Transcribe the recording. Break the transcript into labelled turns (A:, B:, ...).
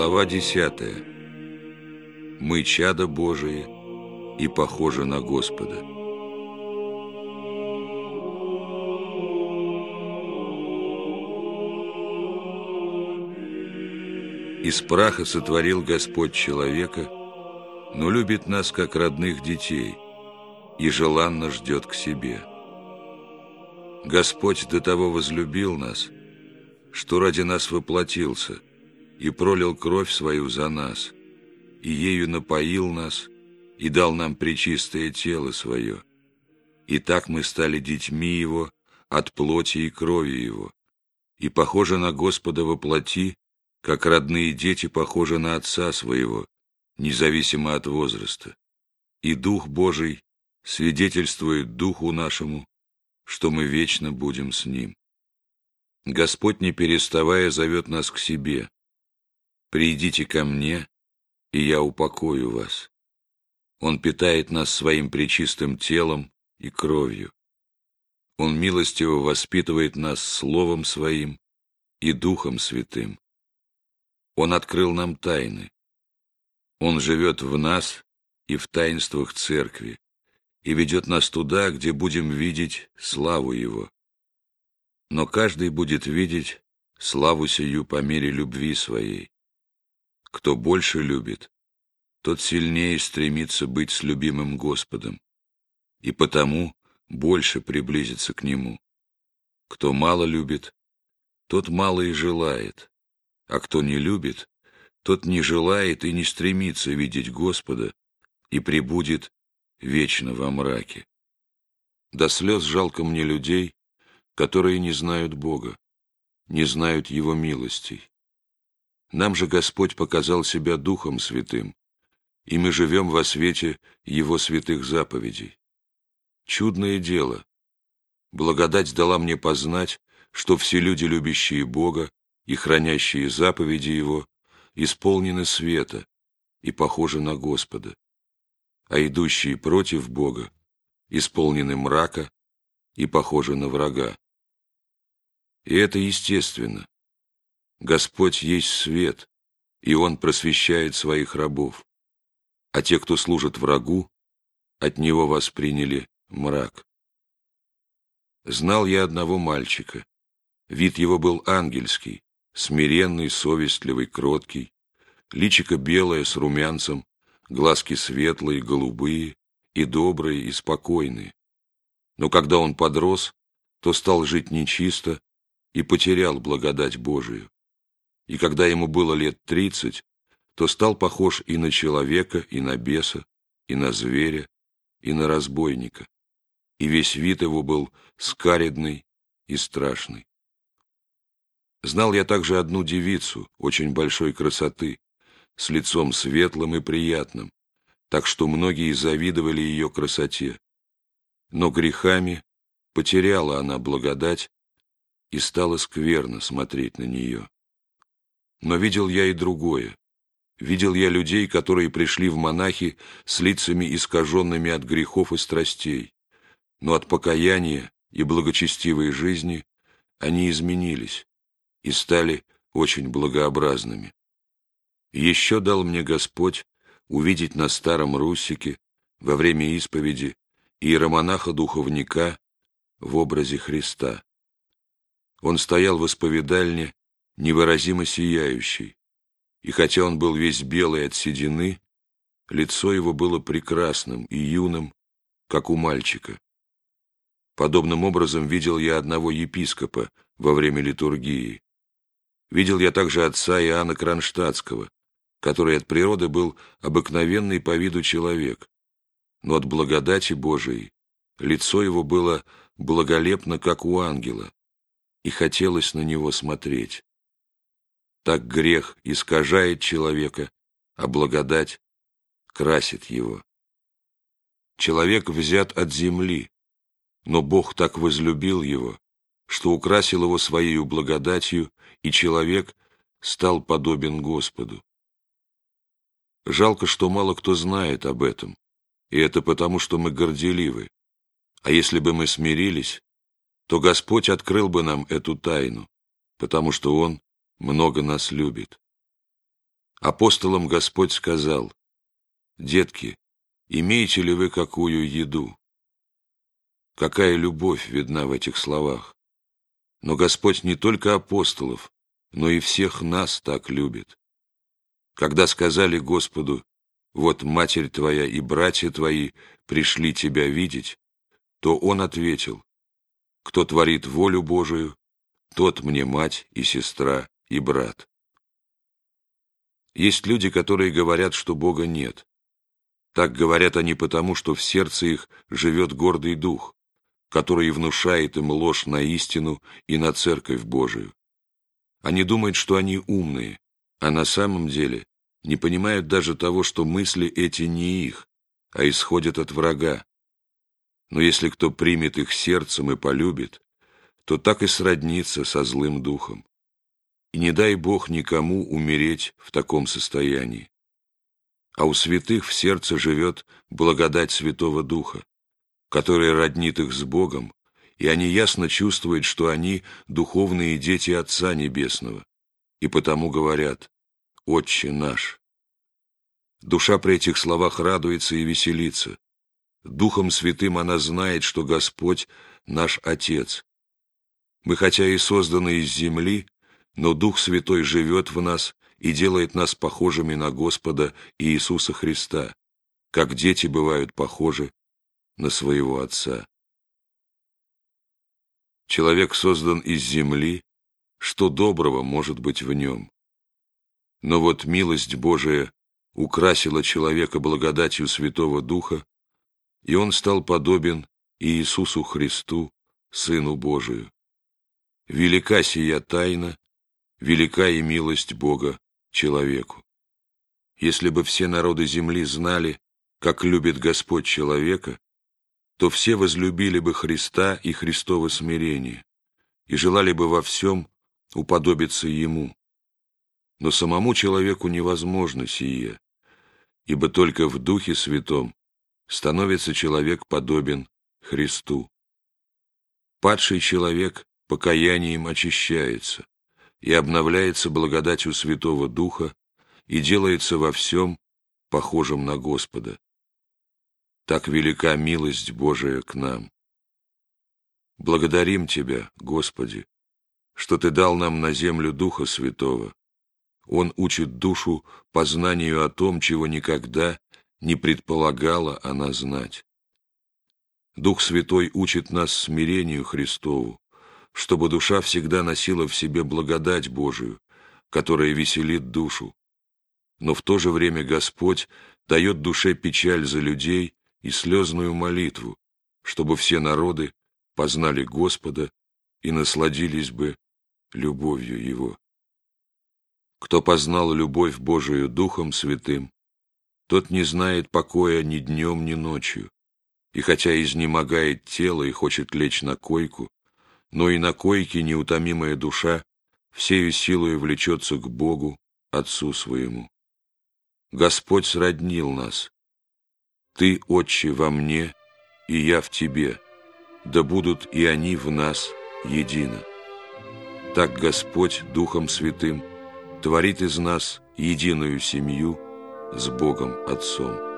A: Глава 10. Мы чада Божие и похожи на Господа. Из праха сотворил Господь человека, но любит нас, как родных детей, и желанно ждет к себе. Господь до того возлюбил нас, что ради нас воплотился и пролил кровь свою за нас, и ею напоил нас, и дал нам пречистое тело свое. И так мы стали детьми Его от плоти и крови Его, и похожи на Господа во плоти, как родные дети похожи на Отца своего, независимо от возраста. И Дух Божий свидетельствует Духу нашему, что мы вечно будем с Ним. Господь, не переставая, зовет нас к себе. «Придите ко мне, и я упокою вас». Он питает нас своим пречистым телом и кровью. Он милостиво воспитывает нас Словом Своим и Духом Святым. Он открыл нам тайны. Он живет в нас и в таинствах Церкви, и ведет нас туда, где будем видеть славу Его. Но каждый будет видеть славу сию по мере любви своей. Кто больше любит, тот сильнее стремится быть с любимым Господом, и потому больше приблизится к Нему. Кто мало любит, тот мало и желает, а кто не любит, тот не желает и не стремится видеть Господа и пребудет вечно во мраке. До слез жалко мне людей, которые не знают Бога, не знают Его милостей. Нам же Господь показал себя Духом Святым, и мы живем во свете Его святых заповедей. Чудное дело! Благодать дала мне познать, что все люди, любящие Бога и хранящие заповеди Его, исполнены света и похожи на Господа, а идущие против Бога исполнены мрака и похожи на врага. И это естественно. Господь есть свет, и Он просвещает своих рабов, а те, кто служит врагу, от Него восприняли мрак. Знал я одного мальчика. Вид его был ангельский, смиренный, совестливый, кроткий, личико белое с румянцем, глазки светлые, голубые, и добрые, и спокойные. Но когда он подрос, то стал жить нечисто и потерял благодать Божию. И когда ему было лет 30, то стал похож и на человека, и на беса, и на зверя, и на разбойника. И весь вид его был скаредный и страшный. Знал я также одну девицу, очень большой красоты, с лицом светлым и приятным, так что многие завидовали ее красоте. Но грехами потеряла она благодать, и стало скверно смотреть на нее. Но видел я и другое. Видел я людей, которые пришли в монахи с лицами искаженными от грехов и страстей, но от покаяния и благочестивой жизни они изменились и стали очень благообразными. Еще дал мне Господь увидеть на Старом Руссике во время исповеди иеромонаха-духовника в образе Христа. Он стоял в исповедальне, невыразимо сияющий, и хотя он был весь белый от седины, лицо его было прекрасным и юным, как у мальчика. Подобным образом видел я одного епископа во время литургии. Видел я также отца Иоанна Кронштадтского, который от природы был обыкновенный по виду человек, но от благодати Божией лицо его было благолепно, как у ангела, и хотелось на него смотреть. Так грех искажает человека, а благодать красит его. Человек взят от земли, но Бог так возлюбил его, что украсил его своею благодатью, и человек стал подобен Господу. Жалко, что мало кто знает об этом, и это потому, что мы горделивы. А если бы мы смирились, то Господь открыл бы нам эту тайну, потому что Он много нас любит. Апостолам Господь сказал: «Детки, имеете ли вы какую еду?» Какая любовь видна в этих словах! Но Господь не только апостолов, но и всех нас так любит. Когда сказали Господу: «Вот матерь твоя и братья твои пришли тебя видеть», то Он ответил: «Кто творит волю Божию, тот мне мать и сестра и брат». Есть люди, которые говорят, что Бога нет. Так говорят они потому, что в сердце их живет гордый дух, который внушает им ложь на истину и на Церковь Божию. Они думают, что они умные, а на самом деле не понимают даже того, что мысли эти не их, а исходят от врага. Но если кто примет их сердцем и полюбит, то так и сроднится со злым духом. И не дай Бог никому умереть в таком состоянии. А у святых в сердце живет благодать Святого Духа, которая роднит их с Богом, и они ясно чувствуют, что они духовные дети Отца Небесного, и потому говорят: «Отче наш». Душа при этих словах радуется и веселится. Духом Святым она знает, что Господь наш Отец. Мы хотя и созданы из земли, но Дух Святой живет в нас и делает нас похожими на Господа Иисуса Христа, как дети бывают похожи на своего Отца. Человек создан из земли, что доброго может быть в нем? Но вот милость Божия украсила человека благодатью Святого Духа, и он стал подобен Иисусу Христу, Сыну Божию. Велика сия тайна, велика и милость Бога человеку. Если бы все народы земли знали, как любит Господь человека, то все возлюбили бы Христа и Христово смирение, и желали бы во всем уподобиться Ему. Но самому человеку невозможно сие, ибо только в Духе Святом становится человек подобен Христу. Падший человек покаянием очищается и обновляется благодатью Святого Духа и делается во всем похожим на Господа. Так велика милость Божия к нам. Благодарим Тебя, Господи, что Ты дал нам на землю Духа Святого. Он учит душу познанию о том, чего никогда не предполагала она знать. Дух Святой учит нас смирению Христову, чтобы душа всегда носила в себе благодать Божию, которая веселит душу. Но в то же время Господь дает душе печаль за людей и слезную молитву, чтобы все народы познали Господа и насладились бы любовью Его. Кто познал любовь Божию Духом Святым, тот не знает покоя ни днем, ни ночью, и хотя изнемогает тело и хочет лечь на койку, но и на койке неутомимая душа всею силою влечется к Богу, Отцу своему. Господь сроднил нас. Ты, Отче, во мне, и я в Тебе, да будут и они в нас едино. Так Господь Духом Святым творит из нас единую семью с Богом Отцом.